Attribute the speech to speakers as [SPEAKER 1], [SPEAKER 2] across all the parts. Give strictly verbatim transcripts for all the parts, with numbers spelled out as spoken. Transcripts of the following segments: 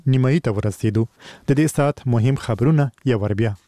[SPEAKER 1] نیمایي ته ورسېدو. د دې ساعت مهم خبرونه یو ور بیا.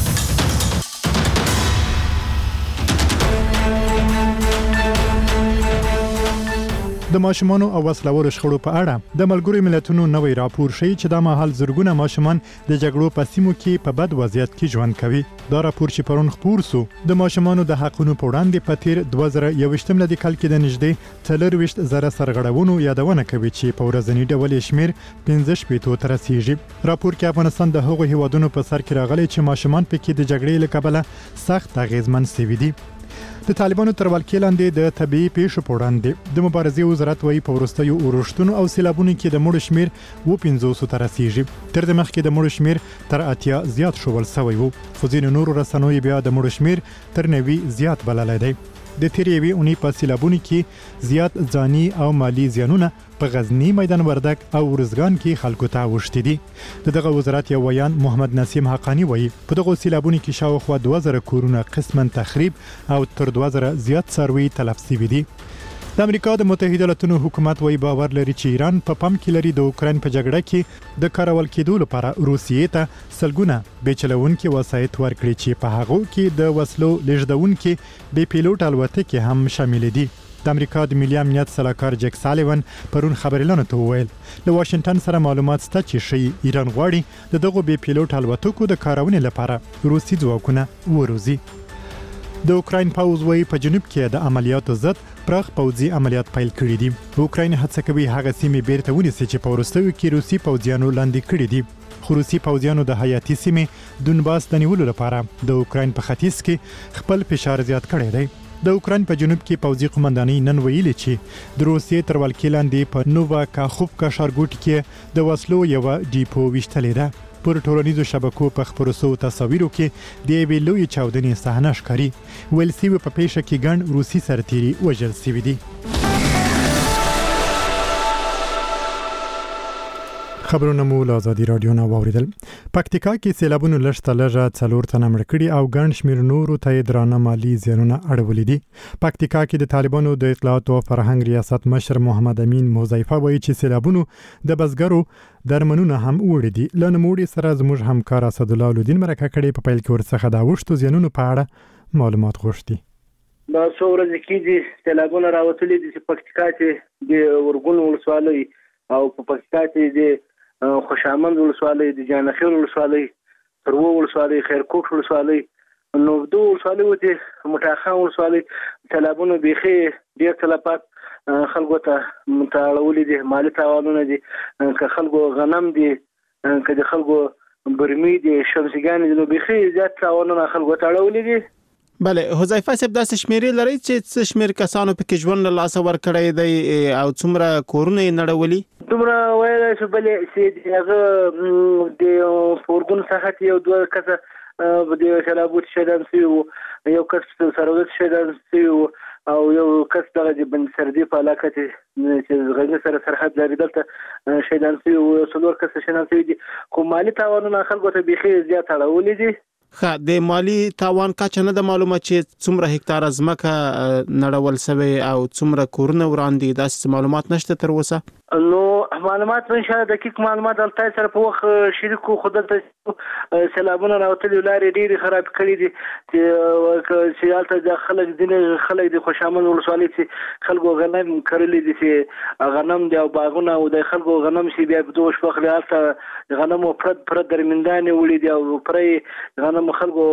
[SPEAKER 1] د ماشومانو او وسلوالو شخړو په اړه د ملګرو ملتونو نوې راپور ښیي چې د مهال زرګونه ماشومان د جګړو په سیمو کې په بد وضعیت کې ژوند کوي. دا راپور چې پرون خپور سو د ماشومانو د حقونو په وړاندې په تیر دوه زره یوویشتم لدی کال کې د نږدې څلورویشت زره سرغړونو یادونه کوي چې په ورځني ډول شمیر پنځه شپېته ته رسیږي. راپور کې افغانستان د هغو هیوادونو په سر کې راغلی چې ماشومان پکې د جګړې له کبله سخت اغیزمن شوي دي. د طالبانو تر ولکې لاندې د طبيعي پیښو په وړاندې د مبارزې وزارت وايي په وروستیو اورښتونو او سیلابونو کې د مړو شمیر و پنځوس ته رسیږي. تر دې مخکې د مړو شمیر تر اتیا زیات شول سوی وو. خو ځینو نورو رسنیو بیا د مړو شمیر تر نوي زیات بللی دی. د تیریوي اونۍ په سیلابونو کې زیات ځاني او مالی زیانونه په غزنی، میدان وردګ او ورزګان کې خلکو ته اوښتي دي. د دغه وزارت یو ویان محمد نسیم حقانی وایي په دغه سیلابونو کې شاوخوا دوه زره کورونه قسما تخریب او تر دوه زره زیات څاروي تلف شوي دي. د امریکا د متحده ایالاتونو حکومت وايي باور لري چې ایران په پام کې لري د اوکراین په جګړه کې د کارول کېدو لپاره روسیې ته سلګونه بیچلونکي وسایط ورکړي چې په هغه کې د وسلو لېږدونکي بې پیلوټ الوتکې هم شامل دي. د امریکا د ملي امنیت سلاکار جک سالیون پرون خبريالانو ته وویل له واشنگټن سره معلومات شته چې شي ایران غواړي د دغه بې پیلوټ الوتکو د کارونې لپاره روسي ځواکونه وروزي. د اوکراین پوځ وايي په جنوب کې د عملیاتو ضد پراخ پوځي عملیات پیل کړي دي. اوکراین هڅه کوي هغه سیمې بیرته ونیسي چې په وروستیو کې روسي پوځیانو لاندې کړي دي. خو روسي پوځیانو د حیاتي سیمې دونباس د نیولو لپاره د اوکراین په ختیځ کې خپل فشار زیات کړی دی. د اوکراین په جنوب کې پوځي قومندانۍ نن ویلي چې د روسیې تر ولکې لاندې په نووا کاخوفکا ښارګوټي کې د وسلو یو ډیپو وشتلې ده. پر ټولنیزو شبکو په خبرو سو تصاویرو کې د یوې لوی چاودنې صحنه ښکاري. ویل سوي په پیښه کې ګڼ روسي سرتیري وژل سوي دي. خبرونه مو له ازادي رادیو نه واوریدل. پکتیکا کې سیلابونو لږ لږه څلور تنه مړه کړي او ګڼ شمېر نورو ته درانه مالي زیانونه اړولي دي. پکتیکا کې د طالبانو د اطلاعات او فرهنګ ریاست مشر محمد امین موزیفه وایي چې سیلابونو د بزګرو درمنونه هم وړي دي. له نوموړي سره زموږ همکار اسد الله الدین مرکه کړې په پیل کې ورڅخه د اوښتو زیانونو په اړه معلومات غوښتي.
[SPEAKER 2] دا څو ورځې کېږي سیلابونه راوتلي دي چې پکتیکا کې د ورغون ولسوالۍ او په پکتیکا کې د خوشامند ولسوالۍ، د جانخیل ولسوالۍ، ترو ولسوالۍ، خیرکوټ ولسوالۍ، نو دو ولسوالۍ او د مټاخان ولسوالۍ سیلابونه بیخي ډېر تلفات خلکو ته متاړولي دي. مالي تاوانونه دي، که خلکو غنم دي، که د خلکو برمي دي، شمسيګانې دي، نو بیخي زیات تاوانونه خلکو ته اړولي دي.
[SPEAKER 3] بله حذیفه صاحب داسې شمیرې لري چې څه شمیر کسانو پکې ژوند له لاسه ورکړی دی او څومره کورونه یې نړولي؟
[SPEAKER 2] دومره ویلی شو بلې چې هغه د فورګون څخه یو دوه کسه د سیلابو شهیدان شوي وو، یو کس سرودت شهیدان شوي وو او یو کس دغه د بند سردي په علاقه چې غزني سره سرحد لري دلته شهیدان شوي وو، څلور کسه شهیدان شوي دي. خو مالي تاوانونه خلکو ته بیخي زیات اړولي دي.
[SPEAKER 3] ښه د مالی تاوان کچه نه د معلومه چې څومره هکتار ځمکه نړول شوی او څومره کورونه وړاندې داسې معلومات نشته تر اوسه؟
[SPEAKER 2] نو معلومات ان شاء الله دقیق معلومات دلته سره په وخت شریکو خو دلته سیلابونه راوتلي لارې ډېرې خراب کړي دي چې سیالته د خلک ځینې خلک د خوشامند ولسوالۍ چې خلکو غنم کرلي دي چې غنم دی او باغونه او د خلکو غنم شي بیا په دوه شپه خلالته غنم پرد پرد درمندانې وړي دي او پرې غنم خلکو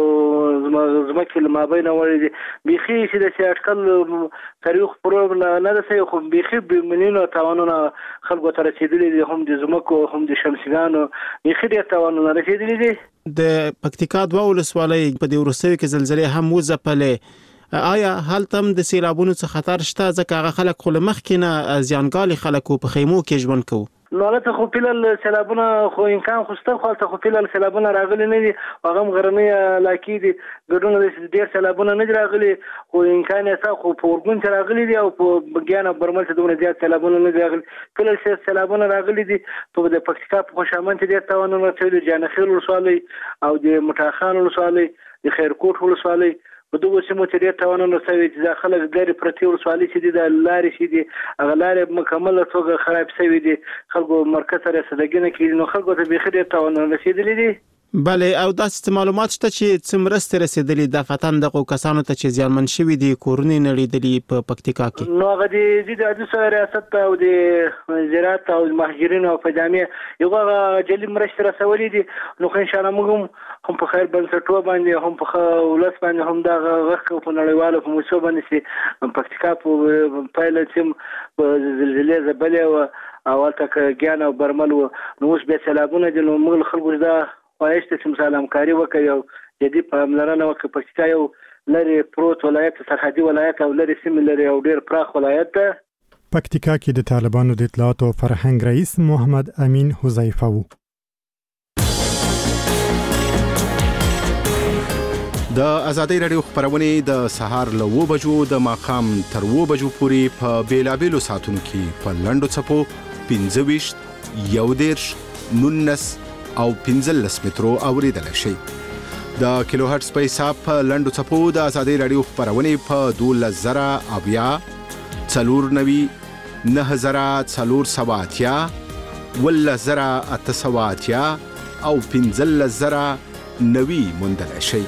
[SPEAKER 2] زمکې له مابینه وړي دي. بیخي چې د سیاټکل تاریخ پروب نه ده سوی خو بیخي ملیونه تاوانونه خلکو ته رسیدلي دي، هم د ځمکو هم د شمسيګانو بیخي ډېر تاوانونه رسیدلي دي.
[SPEAKER 3] د پکتیکا دوه ولسوالۍ په دې وروستیو کې زلزلې هم وځپلې. آیا هلته هم د سیلابونو څخه خطر شته ځکه هغه خلک خو له مخکې نه زیانګالي خلک په خیمو کې ژوند کوي؟
[SPEAKER 2] نو هلته خو پیلل سیلابونه خو امکان خو شته، خو هلته خو پیلل سیلابونه راغلي نه دي، هغه هم غرنۍ علاقې دي، ګډونه ډېر سیلابونه نه دي راغلي، خو امکان یې شته. خو په ورګون چې راغلي دي او په بګیان او برمل چې دومره زیات سیلابونه نه دي راغلي. پیلل سیلابونه راغلي دي په د پکتیکا په خوشامند کې ډېر تاوانونه شوي دي، جانخیل ولسوالۍ او د مټاخان ولسوالۍ، د خیرکوټ ولسوالۍ په دغه سیمو چې ډېر تاوانونه شوي چې خلک لري پرتې ولسوالۍ چې دي د لارې چې دي هغه لارې مکمله توګه خراب شوي دي خلکو مرکز سره رسیدګي نه کېږي نو خلکو ته بیخي ډېر تاوانونه رسېدلي دي.
[SPEAKER 3] بله او داسې معلومات شته چې څه مرستې رسېدلې د فتن دغو کسانو ته چې زیانمن شوي دي کورونه یې نړېدلي په پکتیکا کې؟
[SPEAKER 2] نو هغه د د عدالت ریاست او د زراعت او مهاجرینو په جامع یو هغه جلي مرستې رسولې دي نو خو ان شاء الله موږ هم په خیر بنسټو باندې هم په ولس باندې هم دا غږ په نړیوالو په موسسو باندې چې پکتیکا په پایله چې زلزلې زبلې او الته ګیان او برمل نو اوس به سیلابونه دي نو موږ خلکو دا وایسته چې مثلا همکاري وکړي او جدي پاملرنه وکړي. پکتیکا یو لري پروت ولایت سرحدي ولایت او لري سیمه لري او ډېر پراخ ولایت ده.
[SPEAKER 1] پکتیکا کې د طالبانو د اطلاعات او فرهنګ رئیس محمد امین حذیفه وو.
[SPEAKER 4] د ازادي رادیو خبرونه د سهار له و بجو د ماخام تر و بجو پورې په بیلابېلو ساعتونو کې په لنډو څپو پنځه ویشت یو دېرش نونس او پنځلس مترو اوریدل شي. د کیلو هرتز په حساب په لنډو څپو د ازادي رادیو خبرونه په دولس زره اویا څلور نوي نه زره څلور سوه اتیا ولس زره اته سوه اتیا او پنځلس زره نوي موندل شي.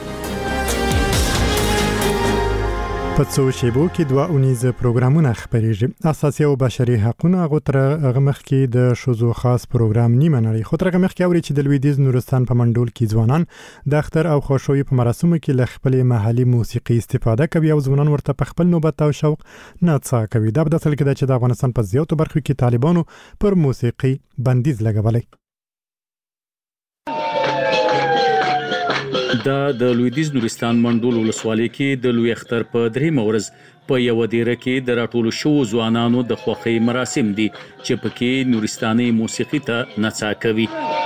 [SPEAKER 1] په څو شیبو کې دوه اونیزه پروګرامونه خبرېږي. اساسي او بشري حقوقونه غوتره غمخ کې د شوزو خاص پروګرام نیمه نړۍ خطر غمخ کې اوري چې د لویدیز نورستان په منډول کې ځوانان د اختر او خوشوي په مراسمو کې ل خپل محلي موسیقي استفاده کوي او ځوانان ورته په خپل نوبت او شوق نڅا کوي. دا په داسل کې چې د افغانستان په زیاتو برخو کې طالبانو پر موسیقي بندیز لګولای.
[SPEAKER 5] دا د لویدیز نورستان منډول ولسوالۍ کې د لوی اختر په درېیمه ورځ په یو دیره کې د راټولو شوو ځوانانو د خوښۍ مراسم دي چې پکې نورستاني موسیقي ته نڅا کوي.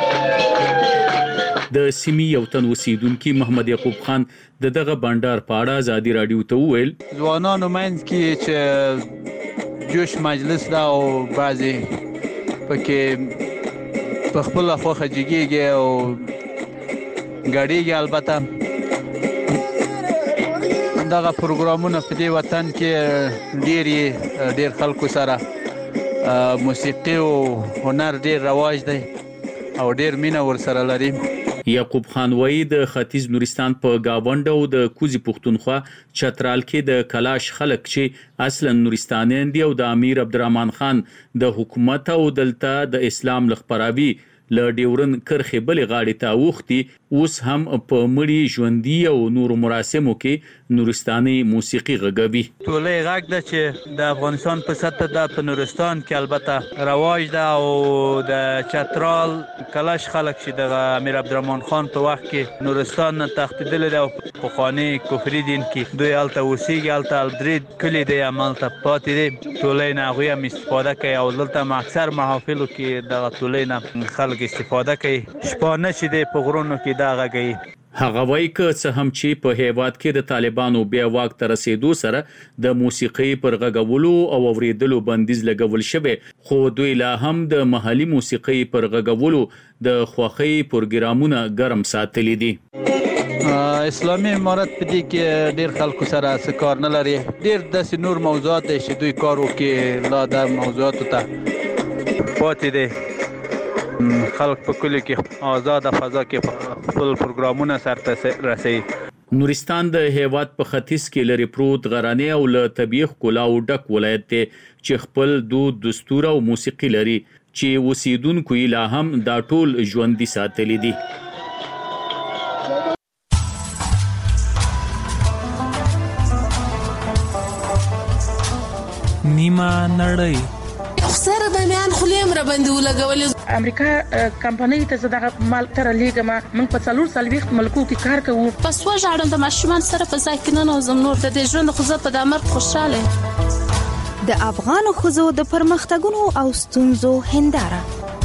[SPEAKER 5] د سیمې یو تن اوسیدونکي محمد یعقوب خان د دغه بانډار په اړه ازادي رادیو ته وویل
[SPEAKER 6] ځوانانو منځ کې چې جوش مجلس دا او بعضي پکې په خپل خوښه جګیږي او غړيږي. البته دغه پروګرامونه په دې وطن کې ډېری ډېر خلکو سره موسیقي او هنر ډېر رواج دی او ډېر مینه ورسره لري.
[SPEAKER 5] یعقوب خان وایي د ختیځ نورستان په گاوند او د کوزي پښتونخوا چترال کې د کلاش خلک چې اصلا نورستانیان دي او د امیر عبدالرحمن خان د حکومت او دلته د اسلام لخبراوي ل ډیورن کرخه بلې غاړې ته وختي اوس هم په مړی ژوندۍ او نور مراسمو کې نورستاني موسیقي غږوي.
[SPEAKER 6] ټولې غږ ده چې د افغانستان په سطح د په نورستان کې البته رواج ده او د چترال کلاش خلک چې د امیر عبدالرحمن خان په وخت کې نورستان نه تښتېدل دي او په خاني کفري دین کې دوی الته اوسېږي الته الدرید کلی دی عملته پاتې دي. ټولې نه هغوی هم استفاده کوي او دلته اکثر محافلو کې د ټولې نه خلک استفاده کوي. شپانه چې دی په غرونو کې دا غږوي.
[SPEAKER 5] هغه وایي که څه هم چې په هیواد کې د طالبانو بیا واک ته رسیدو سره د موسیقي پر غږولو او اوریدلو بندیز لګول شوی خو دوی لا هم د محلي موسیقي پر غږولو د خوښۍ پروګرامونه ګرم ساتلي دي.
[SPEAKER 6] اسلامي امارت په دې کې ډېر خلکو سره څه کار نه لري. ډېر داسې نور موضوعات دي چې دوی کار وکړي لا د موضوعاتو ته پاتې دي. خلک په کلی کې آزاد فضا کې خپل پروګرامونه سرته رسوي.
[SPEAKER 5] نورستان د هیواد په ختیځ کې لري پروت غرانې او له طبیعي ښکلا او ډک ولایت دی چې خپل دود دستور او موسیقي لري چې اوسیدونکو یې لا هم دا ټول ژوندي ساتلي دي.
[SPEAKER 7] نیمه نړۍ
[SPEAKER 8] سره د میان خلیم را باندې ولګولې.
[SPEAKER 9] امریکا کمپنۍ ته زده مال تر لیګه ما من په څلور سالويخت ملکو کې کار کوم.
[SPEAKER 8] پس وژاړم د ماشومان سره په ځای کې نه نوزم نور د دې ژوند خو زه په د امر خوشاله.
[SPEAKER 10] د افغان خزو د پرمختګونو او ستونزو هنداره.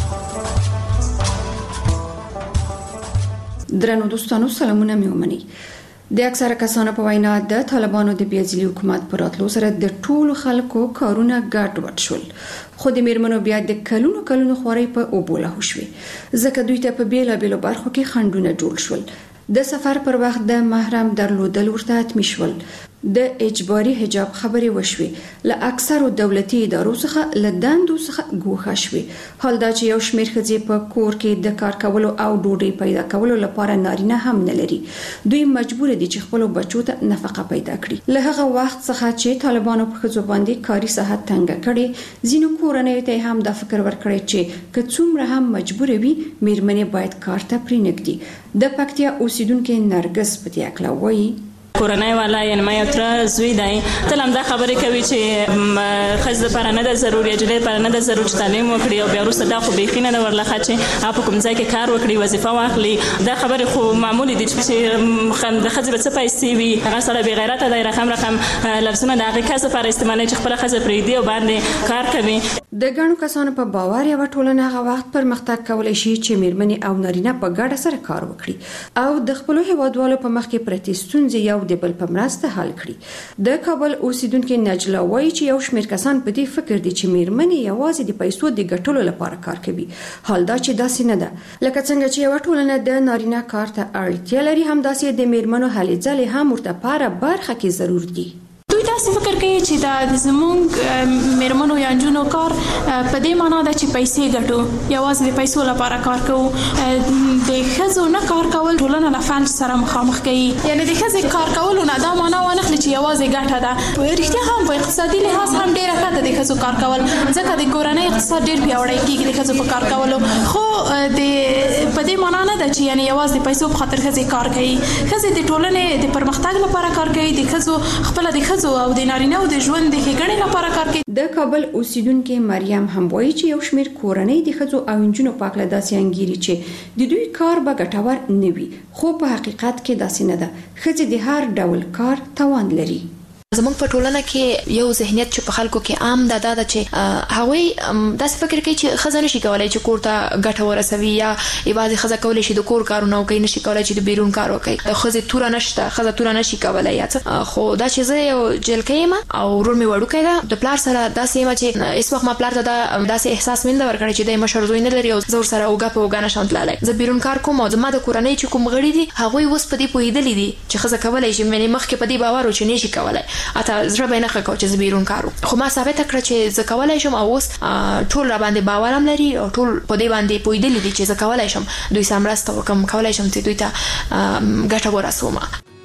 [SPEAKER 11] درنو دوستانو سلامونه مې ومني. د اکثره کسانو په وینا د طالبانو د بیازلي حکومت پر راتلو سره د ټولو خلکو کارونه ګډوډ شول خو د میرمنو بیا د کلونو کلونو خوري په اوبوله شوې ځکه دوی ته په بیلابېلو برخو کې خندونه جوړ شول. د سفر پر وخت د محرم درلودل ورته حتمي شول. د اجباري حجاب خبرې وشوې، له اکثرو دولتي ادارو څخه له دندو څخه ګوښه شوې. حال دا چې یو شمېر ښځې په کور کې د کار کولو او ډوډۍ پیدا کولو لپاره نارینه هم نه لري. دوی مجبور دي چې خپلو بچو ته نفقه پیدا کړي. له هغه وخت څخه چې طالبانو په ښځو باندې کاري ساحه تنګه کړې، ځینو کورنیو ته هم دا فکر ورکړی چې که څومره هم مجبور وي میرمنې باید کار ته پرېنږدي. د پکتیا اوسیدونکې نرګس په دې اړه وایي
[SPEAKER 7] کورنۍ والا یعنی ما یو تر زوی دی تل هم دا خبرې کوي چې ښځې لپاره نه ده ضروري، نجلۍ لپاره نه ده ضروري چې تعلیم وکړي او بیا وروسته دا خو بیخي نه ده ورلخه چې هغه په کوم ځای کې کار وکړي، وظیفه واخلي. دا خبرې خو معمولي دي چې د ښځې به څه پیسې وي. هغه سړی بې غیرته دی، رقم رقم لفظونه د هغې کس لپاره استعمالوي چې خپله ښځه پرېږدي او باندې کار کوي.
[SPEAKER 11] د ګڼو کسانو په باور یوه ټولنه هغه وخت پرمختګ کولی شي چې میرمنې او نارینه په ګډه سره کار وکړي او د خپلو هیوادوالو په مخ کې پرتې ستونزې یو د بل په مرسته حل کړي. د کابل اوسیدونکې نجله وایي چې یو شمېر کسان په دې فکر دي چې میرمنې یوازې د پیسو د ګټلو لپاره کار کوي، حال دا چې داسې نه ده. لکه څنګه چې یوه ټولنه د نارینه کار ته اړتیا لري، همداسې د میرمنو هلې ځلې هم ورته په هره برخه کې ضرور دي.
[SPEAKER 8] دوی داسې فکر کوي چې دا زموږ میرمنو یا نجونو کار په دې معنا ده چې پیسې ګټو، یوازې د پیسو لپاره کار کوو. د ښځو نه کار کول ټولنه له فلج سره مخامخ کوي، یعنی د ښځې کار کولو نه دا معنا وانخلي چې یوازې ګټه ده. رښتیا هم په اقتصادي لحاظ هم ډېره ښه ده د ښځو کار کول، ځکه د کورنۍ اقتصاد ډېر پیاوړی کېږي د ښځو په کار کولو. خو د په دې معنا نه ده چې یعنی یوازې د پیسو په خاطر ښځې کار کوي. ښځې د ټولنې د پرمختګ لپاره کار کوي، د ښځو خپله د ښځو او د نارینه او د ژوند د ښېګڼې لپاره کار کوي.
[SPEAKER 11] د کابل اوسیدونکې مریم هم وایي چې یو شمېر کورنۍ د ښځو او نجونو په هکله داسې انګیري چې د دوی کار به ګټور نه وي، خو په حقیقت کې داسې نه ده. ښځې د هر ډول کار توان لري.
[SPEAKER 12] زموږ په ټولنه کې یو ذهنیت چې په خلکو کې عام ده دا ده چې هغوی داسې فکر کوي چې ښځه نشي کولی چې کور ته ګټه ورسوي، یا یوازې ښځه کولی شي د کور کارونه وکړي، نشي کولی چې د بیرون کار وکړي. د ښځې توره نشته، ښځه توره نشي کولی یا څه. خو دا چې زه یو جلکۍ یم او ورور مې وړوکی ده، د پلار سره داسې یم چې هېڅ وخت ما پلار ته دا داسې احساس مې نه ده ورکړی چې دی مشر زوی نه لري او زه ورسره اوږه په اوږه نشم تللی. زه بیرون کار کوم او زما د کورنۍ چې کوم غړي دي هغوی اوس په دې پوهېدلي دي چې ښځه کولی شي، یعنې مخکې په دې باور و چې نشي کولی، حتی زړه نه ښه کو چې زه بیرون کار وکړم. خو ما ثابته کړه چې زه کولی شم او اوس ټول را باندې باور هم لري او ټول په دې باندې پوهېدلي دي چې زه کولی شم دوی سره مرسته وکړم، کولی شم چې دوی ته ګټه ورسوم.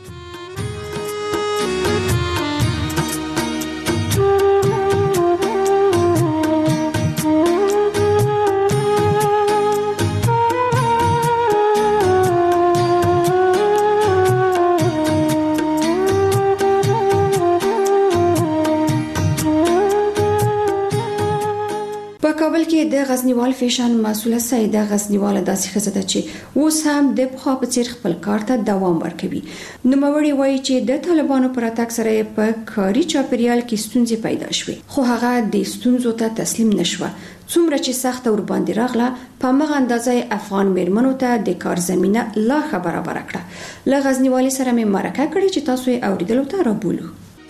[SPEAKER 11] کابل کې د غزنیوال فیشن مسؤله سیده غزنیواله داسې ښځه ده چې اوس هم د پخوا په څیر خپل کار ته دوام ورکوي. نوموړې وایي چې د طالبانو پر اتاک سره په کاري چاپیریال کې ستونزې پیدا شوې، خو هغه د ستونزو ته تسلیم نشوه. څومره چې سخته ور باندې راغله، په مغه اندازې افغان میرمنو ته د کار زمینه لا ښه برابره کړه. له غزنیوالي سره مې مرکه کړې چې تاسو یې اوریدلو ته رابولو.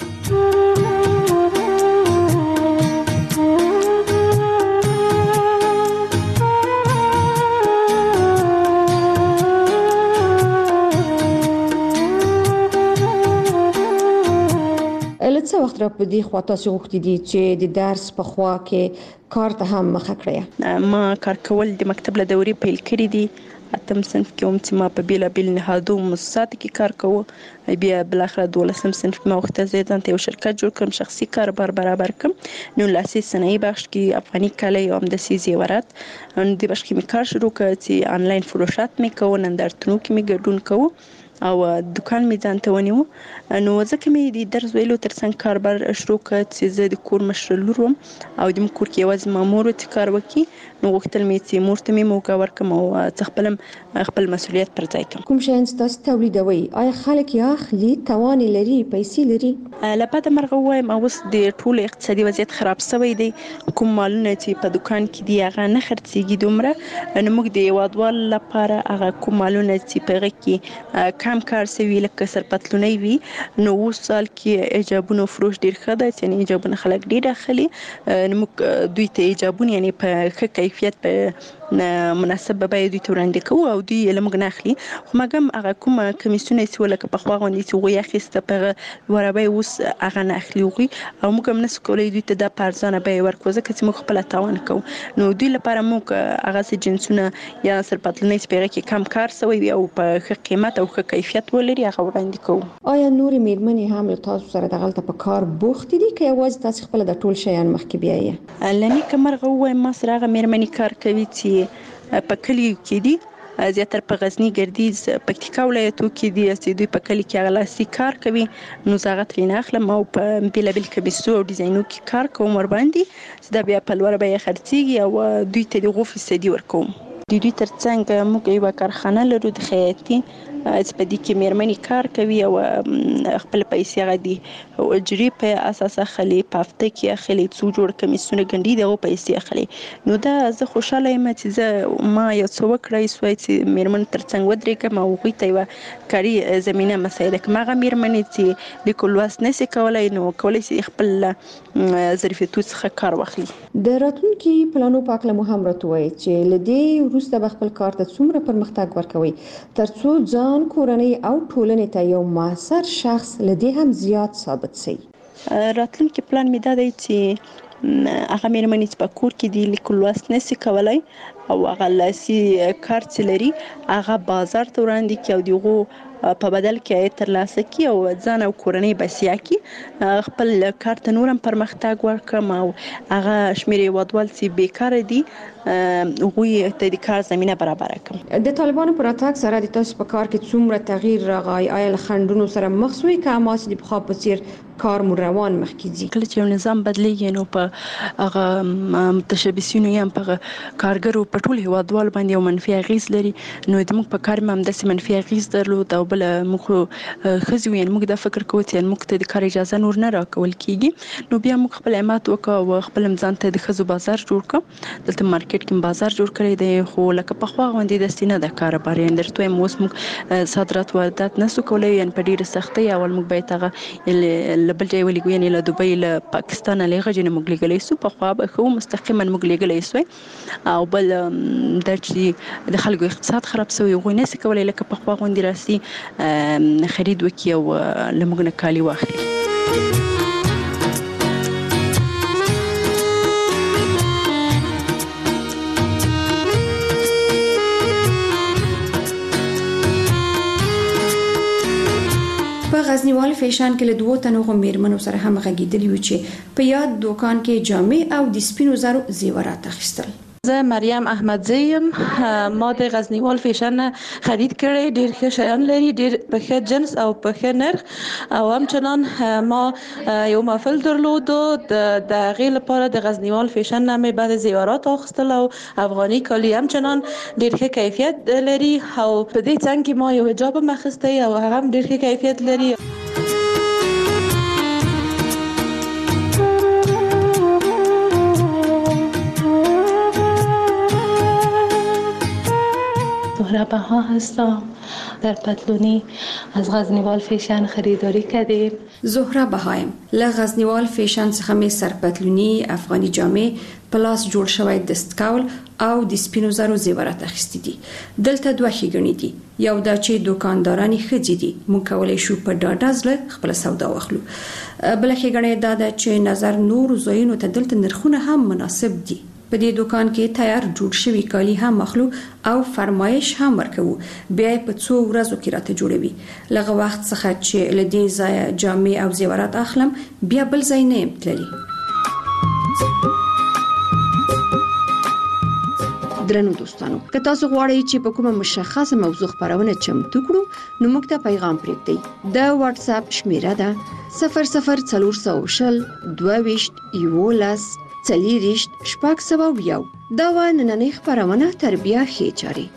[SPEAKER 11] څه وخت را په دې خوا تاسو غوښتي دي چې د درس په خوا کې کار ته هم مخه کړئ؟
[SPEAKER 13] ما کار کول د مکتب له دورې پیل کړي دي، اتم صنف کې هم چې ما په بیلابیل نهادو مؤسساتو کې کار کوه، بیا بلاخره دولسم صنف کې ما غوښتل زه ځان ته یو شرکت جوړ کړم، شخصي کاروبار برابر کړم. نو لاسي صنایع بخش کې افغاني کالي او همداسې زیورات دې بخش کې مې کار شروع کړ چې آنلاین فروشات مې کوه، نندارتونو کې مې ګډون کوه او دکان مې ځان ته ونیو. نو ځکه مې د درس ویلو ترڅنګ کاروبار شروع کړ چې زه د کور مشره لور وم او د کور کې یوازې ما مور چې کار وکړي. نو غوښتل مې چې مور ته مې موقع ورکړم او څه خپل خپل مسؤلیت پر ځای کړم.
[SPEAKER 11] کوم شیان تاسو تولیدوي؟ آیا خلک یې اخلي؟ توان لري؟ پیسې لري؟
[SPEAKER 13] له بده مرغه وایم اوس د ټول اقتصادي وضعیت خراب شوی دی، کوم مالونه چې په دکان کې دي هغه نه خرڅېږي دومره. نو موږ د هیوادوال لپاره هغه کوم مالونه چې په هغه کې کم کار شوي لکه سرپتلونی وي، نو اوس سال کې حجابونو فروش ډېر ښه دی، یعنې حجابونه خلک ډېر اخلي. نو موږ دوی ته حجابونه یعنې په ښه کیفیت په مناسب به دوی ته وړاندې کوو او دوی له موږ نه اخلي. خو موږ هم هغه کومه کمیسیونه چې ولکه پخوا غوندې چې هغوی اخیسته په هغه لوړه بیه اوس هغه نه اخلي هغوی او موږ هم نشو کولی دوی ته دا په ارزانه بیه ورکړو ځکه چې موږ خپله تاوان کوو. نو دوی لپاره موږ هغسې جنسونه یا سرپتلونۍ چې په هغه کې کم کار شوی وي او په ښه قیمت او ښه کیفیت ولري هغه وړاندې کوو.
[SPEAKER 11] آیا نورې میرمنې هم له تاسو سره دغلته په کار بوختې دي که یوازې تاسې خپله د ټول شیان مخکې بیایې؟
[SPEAKER 13] له نیکه مرغه ووایم ما سره هغه میرمنې کار کوي چې په کلیو کې دي، زیاتره په غزني، ګردیز، پکتیکا ولایتو کې دي چې دوی په کلي کې هغه لاسي کار کوي. نو زه هغه ترېنه اخلم او په بېلابېل کمیسو او ډیزاینو کې کار کوم ورباندې چې دا بیا په لوړه بیه خرڅېږي او دوی ته د هغو فیصدي ورکوم. د دوی تر څنګ موږ یوه کارخانه لرو د خیاطي چې په دې کې میرمنې کار کوي او خپل پیسې هغه د اجرې په اساس اخلي، په هفته کې اخلي، څو جوړ کمیسونه ګنډي دغه پیسې اخلي. نو دا زه خوشحاله یم چې زه ما یو څه وکړی سوی چې میرمنو تر څنګ ودرېږم او هغوی ته یوه کاري زمینه مساعده کړم. هغه میرمنې چې لیک او لوست نشي کولی نو کولی شي خپل ظرفیتو څخه کار واخلي.
[SPEAKER 11] د راتلونکي پلانو په هکله مو هم راته ووایئ چې له دې وروسته به خپل کار ته څومره پرمختګ ورکوئ تر څو ځان، کورنۍ او ټولنې ته یو موثر شخص له دې هم زیات ثابت شي؟
[SPEAKER 13] راتلونکي پلان مې دا دی چې هغه میرمنې چې په کور کې دي لیک او لوست نشي کولی او هغه لاسي کار چې لري هغه بازار ته وړاندې کړي او د هغو په بدل کې عاید ترلاسه کړي او ځان او کورنۍ بسیا کړي. خپل کار ته نور هم پرمختګ ورکړم او هغه شمېر هېوادوال چې بیکاره دي هغوی ته د کار زمینه برابره کړم.
[SPEAKER 11] د طالبانو په راتګ سره د تاسو په کار کې څومره تغییر راغی؟ آیا له خنډونو سره مخ شوئ که هماسې د پخوا په څېر کار مو روان مخکې ځي؟
[SPEAKER 13] کله چې یو نظام بدلیږي نو په هغه متشبثینو یا په کارګرو په ټول هېوادوالو باندې یو منفي اغېز لري. نو زموږ په کار هم همداسې منفي اغېز درلود او بله موږ ښځې وو، یعنې موږ دا فکر کوو چې موږ ته د کار اجازه نور نه راکول کېږي. نو بیا موږ خپل همت وکړو او خپل هم ځان ته د ښځو بازار جوړ کړو. دلته مارکیټ کې بازار جوړ کړی دی خو لکه پخوا غوندې داسې نه ده کاروبار. یعنې درته وایم اوس موږ صادرات واردات نشو کولی، یعنې په ډېره سختۍ اول موږ باید هغه له بل ځای ولېږو، یعنې له دوبۍ، له پاکستان، له هغه ځای نه موږ لېږلی سو. پخوا به ښه مستقیما موږ لېږلی سوی او بل دا چې د خلکو اقتصاد خراب شوی هغوی نشي کولی لکه پخوا غوندې راسي خرید وکړي او له موږ نه کالي واخلي.
[SPEAKER 11] په غزنیوال فیشن کې له دوو تنو میرمنو سره هم غږیدلی و چې په یاد دوکان کې جامې او د سپینو زرو زیورات اخیستل.
[SPEAKER 14] زه مریم احمدزی یم. ما د غزنیوال فیشن خرید کړی، ډیر ښه شیان لري، ډیر په ښه جنس او په ښه نرخ او همچنان ما یو محفل درلودو د هغې لپاره د غزنیوال فیشن نه مې بعد زیورات اخیستل او افغاني کالي همچنان ډیر ښه کیفیت لري او په دې څنګ کې ما یو حجاب هم اخیستی او هغه هم ډیر ښه کیفیت لري.
[SPEAKER 15] زهره بها هستم، در پتلونی از غزنیوال فیشن خریداری کردیم.
[SPEAKER 11] زهره بهایم له غزنیوال فیشن څخه مې سرپتلونی، افغاني جامې، پلاس جوړ شوی دستکول او د سپینو زرو زیورات اخیستي دي. دلته دوه ښېګڼې دي، یو دا چې دوکاندارانې ښځې دي، موږ کولی شو په ډاډه زړه خپله سودا واخلو. بله ښېګڼه دا ده چې نظر نورو ځایونو ته دلته نرخونه هم مناسب دي. په دې دوکان کې تیار جوړ شوي کالي هم اخلو او فرمایش هم ورکوو، بیا یې په څو ورځو کې راته جوړوي. لږ وخت څخه چې له دې ځایه جامې او زیورات اخلم بیا بل ځای نه یم تللی. درنو دوستانو، که تاسو غواړئ چې په کومه مشخصه موضوع خپرونه چمتو کړو نو موږ ته پیغام پرېږدئ. د واتس اپ شمیره ده صفر صفر څلور سوه شل دوه ویشت یولس څلېرویشت شپږ سوه یو. دا وه نننۍ خپرونه تر بیا ښې چارې.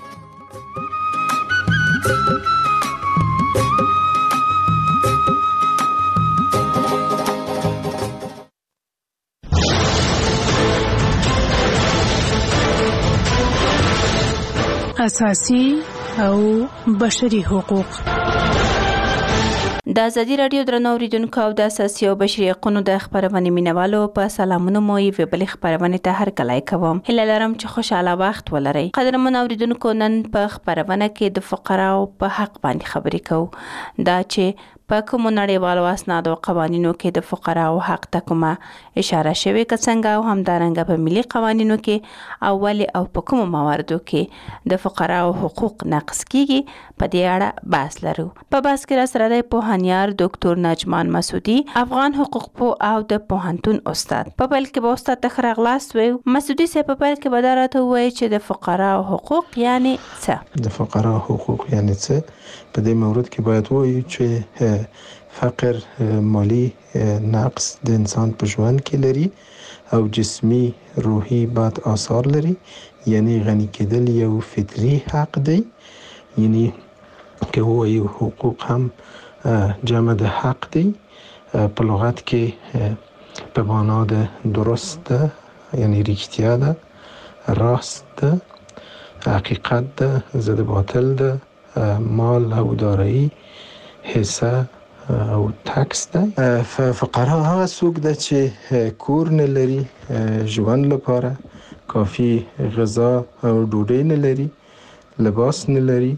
[SPEAKER 16] اساسي او بشري حقوق. د ازادي رادیو درنو اوریدونکو او د اساسي او بشري حقوقو د خبرونې مینوالو په سلامونو مو یې وبلې خبرونه ته هر کله کوم هله لرم چې خوشاله وخت ولرئ. قدرمن اوریدونکو نن په خبرونه کې د فقراو په حق باندې خبرې کوو. دا چې په کوم نړیوالو اسنادو قوانینو کې د فقراو حق ته کومه اشاره شوی که څنګه او همدارنګه په ملي قوانینو کې اول او په کوم مواردو کې د فقراو حقوق نقض کیږي په دې اړه بحث لرو. په بحث کې را سره د پوهانیار ډاکټر نجمان مسعودي افغان حقوق پو او د پوهنتون استاد په بل کې به استاد تخرغ لاس وي. مسعودي سه په بل کې بدارته وایي چې د فقراو حقوق یعنی څه؟
[SPEAKER 17] د فقراو حقوق یعنی څه؟ په دې مورد کې باید وایي چې فقر مالی نقص د انسان په ژوند کې لري او جسمی روحي بد آثار لري، یعنی غنی کېدل یو فطری حق دی. یعنی که وایي حقوق هم جمع د حق دی، په لغت کې په معنا د درست ده، یعنی رښتیا ده، راست ده، حقیقت ده، ضد باطل ده، مال او دارایی، حصه او ټکس ده. فقرا هغه څوک ده چې کور نه لري، ژوند لپاره کافي غذا او ډوډۍ نه لري، لباس نه لري،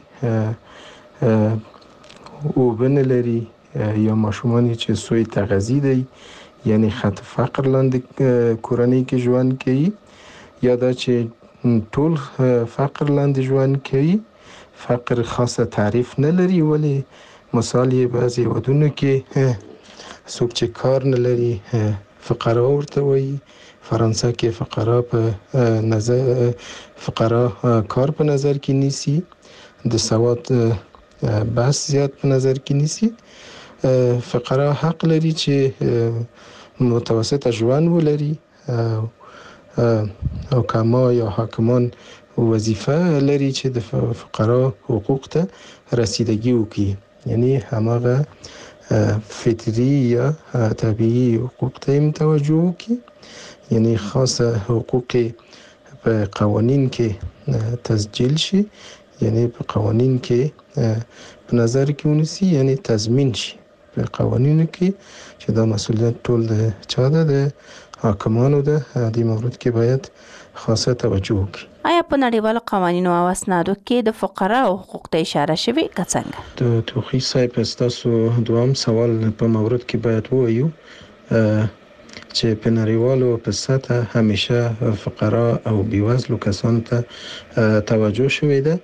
[SPEAKER 17] اوبه نه لري، یا ماشومان چې سوی تغذیه دی، یعنی خط فقر لاندې کورنۍ کې ژوند کوي، یا دا چې ټول فقر لاندې ژوند کوي. فقر خاصه تعریف نه لري، ولی مثال یې بعضی ودونو کې څوک چې کار نه لري فقرا ورته وایي. فرانسه کې فقرا په نظر فقرا کار په نظر کې نیسي، د سواد بحث زیات په نظر کې نیسي. فقرا حق لري چې متوسط ژوند ولري او کما یا حاکمان وظیفه لري چې د فقرا حقوق ته رسیدگی وکړي، یعنی هماغه فطری یا طبیعی حقوق ته توجه وکړي. یعنی خاصه حقوق په قوانین کې تسجیل شي، یعنی په قوانین کې په نظر کې ونیسي، یعنی تضمین شي په قوانینو کې چې دا مسؤلیت ټول د چا ده، د حاکمانو ده. دې مورد کې باید خاصه توجه وکړي.
[SPEAKER 16] آیا په نړیوالو قوانینو او اسنادو کې د فقراو حقوق ته اشاره شوی که څنګه؟
[SPEAKER 17] د توخی صاحب تاسو دوام سوال په مورد کې باید وایو چې په نړیوالو په سطح همیشه فقرا او بیوزلو کسانو ته توجه شوی ده.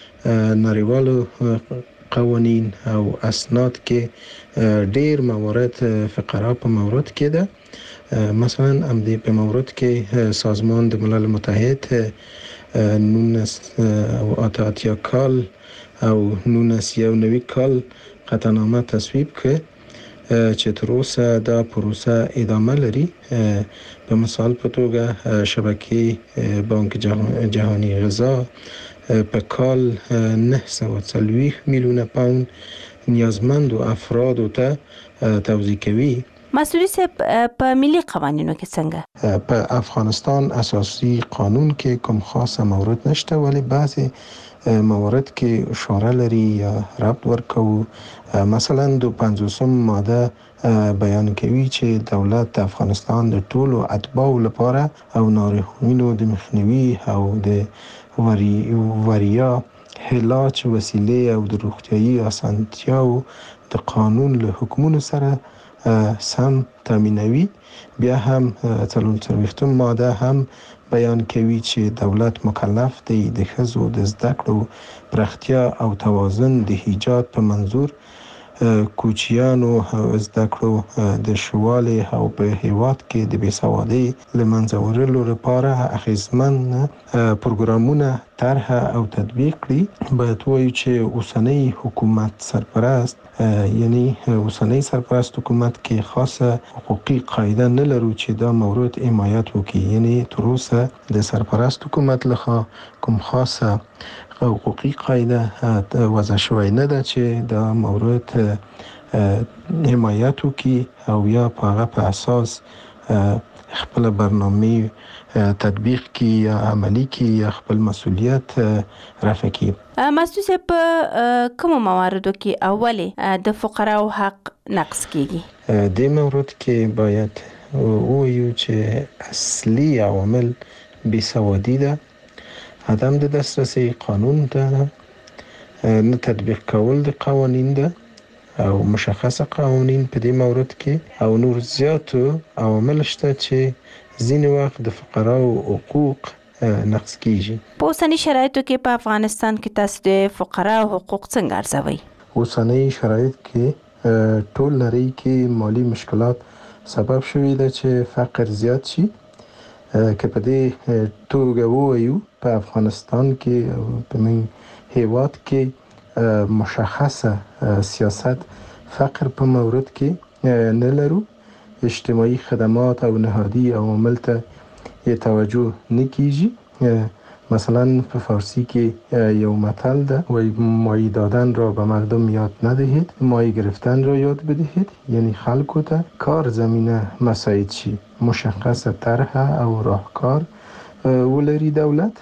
[SPEAKER 17] نړیوالو قوانین او اسناد کې ډیر موارد فقرا په مورد کې ده. مثلا هم د په مورد کې سازمان د ملل متحد نونس او اتاتیا کال او نونس یو نوی کال قطعنامه تصویب کړ چې تر اوسه دا پروسه ادامه لري. په مثال په توګه شبکې بانک جهانی غذا په کال نه سوه څلوېښت میلیونه پوند نیازمند افرادو ته توزیع کوي.
[SPEAKER 16] مسعودي صاحب په ملي قوانینو کې څنګه؟
[SPEAKER 17] په افغانستان اساسي قانون کې کوم خاصه مورد نشته، ولی بعضی موارد کې اشاره لري یا ربط ورکوي. مثلا د پنځوسم ماده بیان کوي چې دولت د افغانستان د ټولو اتباعو لپاره او ناروغینو د مخنیوي او د وری وریا علاج وسیله او د روغتیايي اسانتیاو د قانون له حکمونو سره سم تامینوي. بیا هم څلور څلوېښتم ماده هم بیان کوي چې دولت مکلف دی د ښځو د زده کړو پراختیا او توازن د ایجاد په منظور کوچیانو زده کړو د شوالي او په هیواد کې د بېسوادۍ له منځه وړلو لپاره اغیزمن پروګرامونه طرح او تطبیق کړي. باید وایو چې اوسنی حکومت سرپرست یعنی اوسنی سرپرست حکومت کې خاصه حقوقي قاعده نه لرو چې دا مورد حمایت وکړي. یعنی تر اوسه د سرپرست حکومت لخوا کوم خاصه حقوقي قاعده وضع شوی نه ده چې دا مورد حمایت وکړي او یا په هغه په اساس خپل برنامه تطبیق کی یا عملی کی یا خپل مسؤلیت رفع کی.
[SPEAKER 16] مسعود صاحب په کوم مواردو کې اولی د فقراو حق نقض کیږي؟
[SPEAKER 17] د مورد کې باید وایو چې اصلي عوامل بیسوادی ده، عدم د دسترسی قانون ده، نه تطبیق کول د قوانین ده او مشخصه قوانین په دې مورد کې، او نور زیاتو عوامل شته چې ځینې وخت د فقراو حقوق نقض کیږي.
[SPEAKER 16] په اوسني شرایطو کې په افغانستان کې تاسو د فقراو حقوق څنګه ارزوئ؟
[SPEAKER 17] اوسني شرایط کې ټول نړۍ کې مالی مشکلات سبب شوی ده چې فقر زیات شي. که په دې توګه ووایو په افغانستان کې او په موږ هیواد کې مشخصه سیاست فقر په مورد کې نه لرو. اجتماعي خدمات او نهادی عوامل ته یې توجه نه کیږي. مثلا په فارسی کې یو متل ده، وای مایه دادن را به مردم یاد ندهید، مایه گرفتن را یاد بدهید. یعنی خلکو ته کار زمینه مساعد شي، مشخص طرح او راهکار ولري دولت.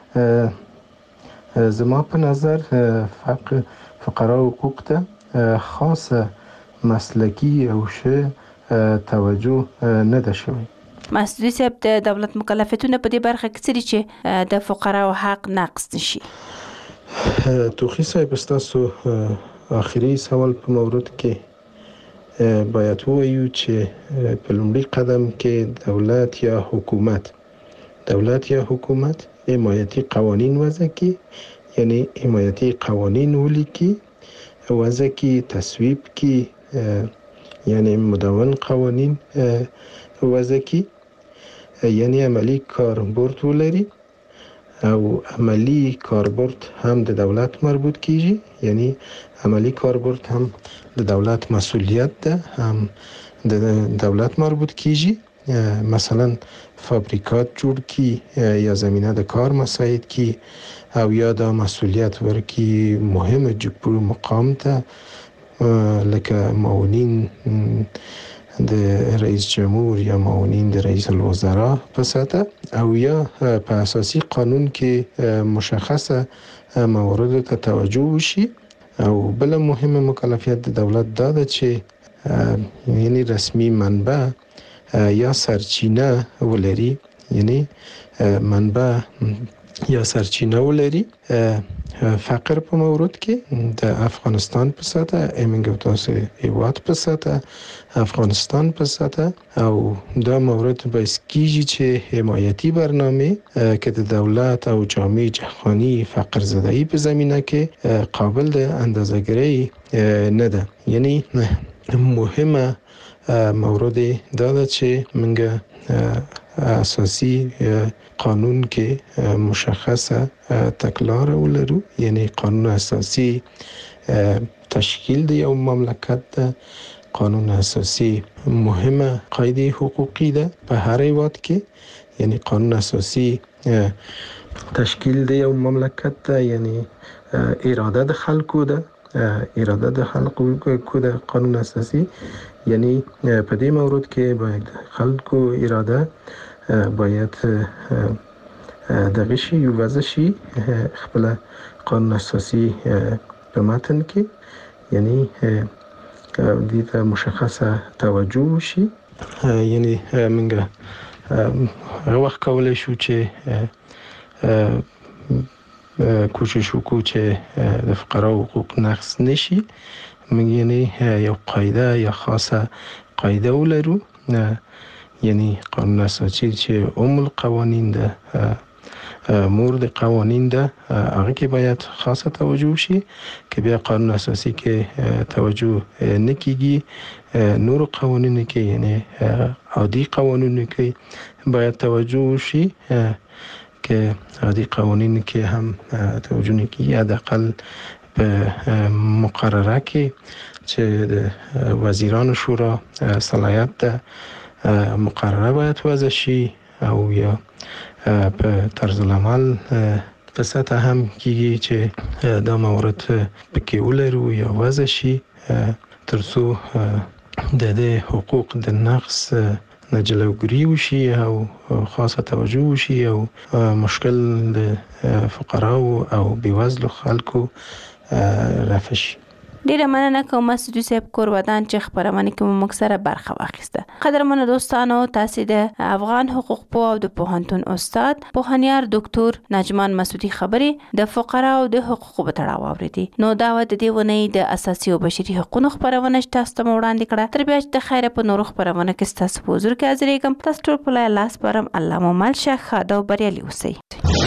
[SPEAKER 17] زما په نظر فقر فقرا حقوق ته خاصه مسلکی او شه توجه نه ده شوی.
[SPEAKER 16] مسعود صاحب د دولت مکلفیتونه په دې برخه کې څه دي چې د فقراو حق نقض نشي؟
[SPEAKER 17] توخی صاحب ستاسو آخري سوال په مورد کې باید وایو چې په لومړي قدم کې دولت یا حکومت دولت یا حکومت حمایتي قوانین وضع کړي، یعنی حمایتي قوانین ولیکي، وضع کړي، تصویب کړي، یعنی مدون قوانین وضع کړي، یعنی عملی کاربرد ولري. او عملی کاربرد هم د دولت مربوط کیږي، یعنی عملی کاربرد هم د دولت مسئولیت ده، هم د دولت مربوط کیږي. مثلا فابریکات جوړ کی یا زمینه د کار مساعد کی او یا د مسئولیت ورکی مهم جبور مقام ته، لکه معاونین د رئیس جمهور یا معاونین د رئیس الوزرا په سطح، او یا په اساسي قانون کې مشخصه موارد ته توجه وشي. او بل مهمه مکلفیت د دولت دا ده چې یعنی رسمي منبع یا سرچینه ولري، یعنی منبع یا سرچینه ولري. فقر په مورد کې د افغانستان په سطح، امنګ تاسو هیواد په سطح، افغانستان په سطح، او دا مورد باعث کیږي چې حمایتي برنامه که د دولت او جامعه جهانی فقر زدایی په زمینه کې قابل د اندازه‌گیری نه ده. یعنی مهمه مورد دا ده چې موږ اساسی قانون کې مشخصه تکلار ولرو، یعنی قانون اساسی تشکیل د یو مملکت ده. قانون اساسی مهمه قاعده حقوقی ده په هر هیواد کې، یعنی قانون اساسی تشکیل د یو مملکت ده، یعنی اراده د خلکو ده، اراده د خلکو ده قانون اساسی. یعنی په دې مورد کې باید خلکو اراده باید دغه شی وضع شي خپل قانون اساسی په متن کې، یعنی دې ته مشخصه توجه شي. یعنی موږ هغه وخت کولای شو چې کوشش وکړو چې د فقراو حقوق نقض نشي. موږ یعنی یو قاعده یا خاصه قاعده ولرو، یعنی قانون اساسی چې ام القوانین ده، مور د قوانین ده، هغه کې باید خاصه توجه شي. که بیا قانون اساسی کې توجه نه کیږي، نور قوانینو کې یعنی عادي قوانینو کې باید توجه شي. که عادي قوانینو کې هم توجه نه کیږي، حداقل په مقرره کې چې د وزیران شورا صلاحیت ده مقرره باید وضع شي، او یا په طرز العمل په سطح هم کیږي چې دا موارد پکې ولرو یا وضع شي، ترڅو د دې حقوق د نقص نه جلوګیری وشي او خاصه توجه وشي او مشکل د فقراو او بېوزلو خلکو رفع شي.
[SPEAKER 16] ډیره مننه کوم مسعودي صاحب کور ودان چې خبرونه کې مو مکسره برخه واخیسته. قدرمنو دوستانو، تاسو د افغان حقوق پوه او د پوهنتون استاد پوهنیار ډاکټر نجمان مسعودي خبرې د فقراو د حقوقو په تړاو اوریدي. نو دا و د دې ونې د اساسي او بشري حقوقو خبرونه تاسو ته وړاندې کړه. تر بیا چې د خیره په نورو خبرونه کې تاسو په حضور کې حاضرېږم. تاسو ټول په لاس پرم الله مو مل شه، خاده او بریالي اوسئ.